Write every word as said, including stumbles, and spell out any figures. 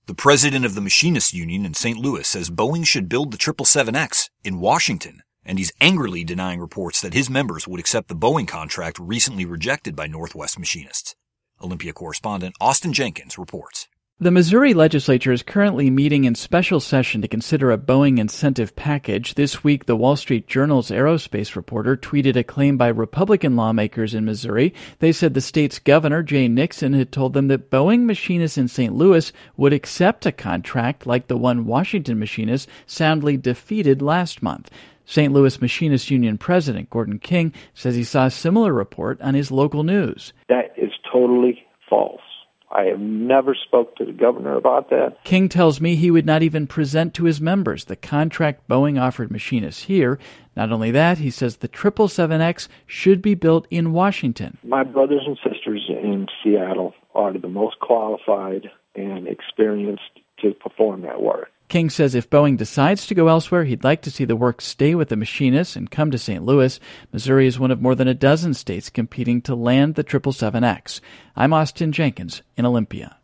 The president of the Machinists Union in Saint Louis says Boeing should build the triple seven X in Washington, and he's angrily denying reports that his members would accept the Boeing contract recently rejected by Northwest Machinists. Olympia correspondent Austin Jenkins reports. The Missouri legislature is currently meeting in special session to consider a Boeing incentive package. This week, the Wall Street Journal's aerospace reporter tweeted a claim by Republican lawmakers in Missouri. They said the state's governor, Jay Nixon, had told them that Boeing machinists in Saint Louis would accept a contract like the one Washington machinists soundly defeated last month. Saint Louis Machinists Union President Gordon King says he saw a similar report on his local news. That is totally false. I have never spoke to the governor about that. King tells me he would not even present to his members the contract Boeing offered machinists here. Not only that, he says the triple seven X should be built in Washington. My brothers and sisters in Seattle are the most qualified and experienced to perform that work. King says if Boeing decides to go elsewhere, he'd like to see the work stay with the machinists and come to Saint Louis. Missouri is one of more than a dozen states competing to land the triple seven X. I'm Austin Jenkins in Olympia.